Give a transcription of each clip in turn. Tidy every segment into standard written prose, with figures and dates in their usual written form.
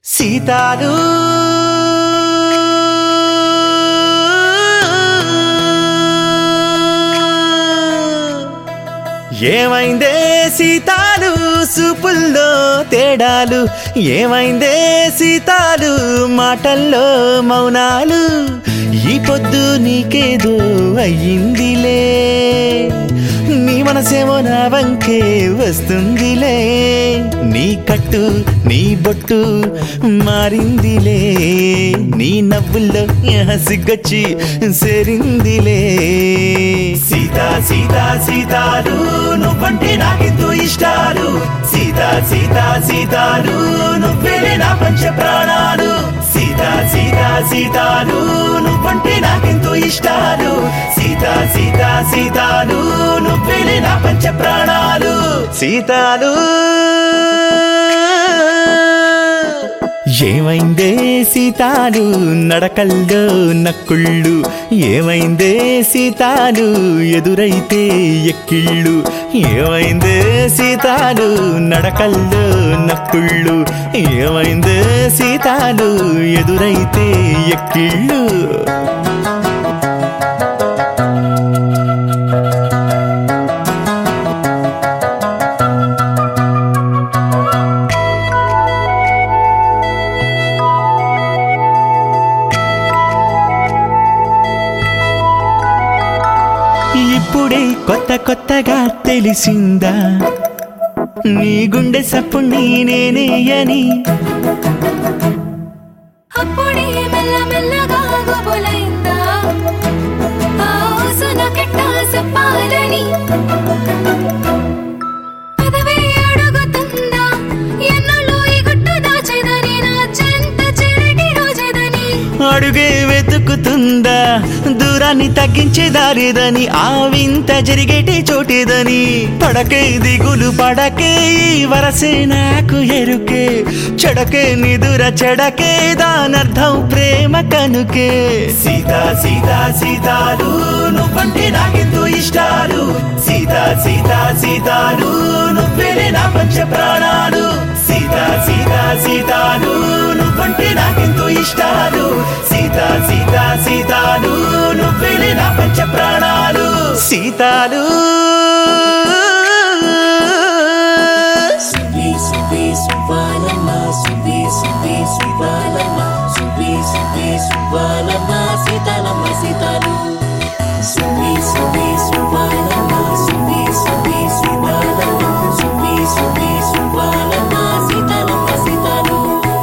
సీతాలు ఏమైందే సీతాలు సూపుల్లో తేడాలు, ఏమైందే సీతాలు మాటల్లో మౌనాలు, ఈ పొద్దు నీకేదో అయ్యిందిలే, నీ మనసేమో నా వంకే వస్తుందిలే, నీ కట్టు నీ బొట్టు మారిందిలే, నీ నవ్వుల్లో సిగ్గొచ్చి సేరిందిలే. సీతా సీతా సీతాలు నువ్వంటే నాకెంతో ఇష్టాలు, సీతా సీతా సీతాలు నువ్వేలే నా పంచ ప్రాణాలు, సీతా సీతా సీతాలు నువ్వంటే నాకెంతో ఇష్టాలు, సీతా సీతా సీతాలు నువ్వేలే నా పంచ ప్రాణాలు. సీతాలు ఏమైందే సీతాలు నడకల్లో నక్కుళ్ళు, ఏమైందే సీతాలు ఎదురైతే ఎక్కిళ్ళు, ఏమైందే సీతాలు నడకల్లో నక్కుళ్ళు, ఏమైందే సీతాలు ఎదురైతే ఎక్కిళ్ళు. ఇప్పుడే కొత్త కొత్తగా తెలిసిందా నీ గుండె సప్పు నేనే అని, అప్పుడే మెల్ల మెల్లగా గోబులైందా ఆసున కెట్ట చెప్పాలని, పదవే అడుగుతుందా ఎన్నలో ఈ గుట్టు దాచేదని, నా చెంత చెరటి రోజేదని, అడుగే వెతుకుతుందా దూరాన్ని తగ్గించే దారిదని, ఆ వింత జరిగేటి చోటేదని, పడకే దిగులు పడకే వరసే నాకు ఎరుకే, చెడకే నిదుర చెడకే దానర్థం ప్రేమ కనుకే. సీతా సీతా సీతాలు నువ్వంటే నాకెంతో ఇష్టాలు, సీతా సీతా సీతాలు నువ్వేలే నా పంచ ప్రాణాలు, సీతా సీతా సీతాలు నువ్వంటే నాకెంతో ఇష్టాలు, సీతా సీతా సీతాలు నువ్వేలే నా పంచ ప్రాణాలు. సీతాలు సువి సువి సువాలమ్మ సువి సువి సువాలమ్మ సువి సువి సువాలమ్మ సీతాలమ్మ సీతాలు సువి సువి సువాలమ్మ సువి సువి సువాలమ్మ సువి సువి సువాలమ్మ సీతాలమ్మ సీతాలు.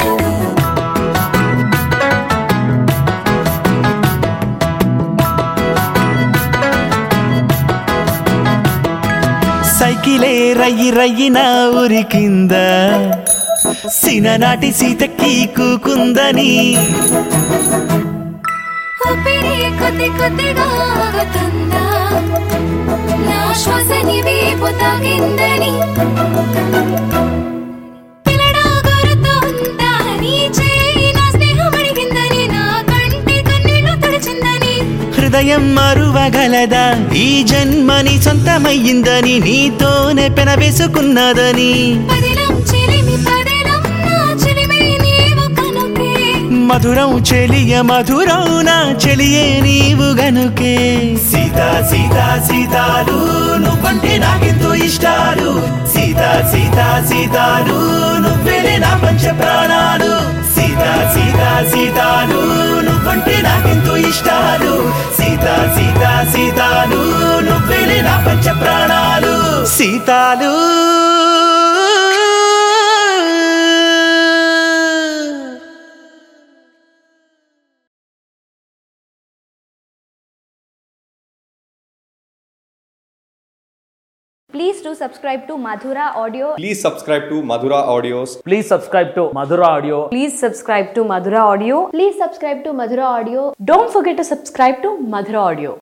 సైకిలే రయ్యి రయ్యిన ఊరి కింద సిననాటి సీతకి కూకుందని, ఊపిరి కొద్ది కొద్దిగా ఆగుతుందా నా శ్వాస నీ వీపు తాకిందని, పిల్లడా గుర్తుందా నీ చేయి నా స్నేహం అడిగిందని, నా కంటి కన్నీళ్లు తుడిచిందని, హృదయం మరువగలదా ఈ జన్మని సొంతమయ్యిందని, నీతోనే పెనవేసుకున్నదని, పదిలం చెలిమి పదిలం నా చెలిమే నీవు కనుకే, మధురం చెలియ మధురం నా చెలియే నీవు గనుకే. సీతా సీతా సీతాలు నువ్వంటే నాకెంతో ఇష్టాలు, సీతా సీతా సీతాలు నువ్వేలే నా పంచ ప్రాణాలు, సీతా సీతా సీతాలు నువ్వంటే నాకెంతో ఇష్టాలు, సీతా సీతా సీతాలు నువ్వేలే నా పంచ ప్రాణాలు. సీతాలు Please do subscribe to Madhura Audio. Please subscribe to Madhura Audios. Please subscribe to Madhura Audio. Please subscribe to Madhura Audio. Please subscribe to Madhura Audio. Don't forget to subscribe to Madhura Audio.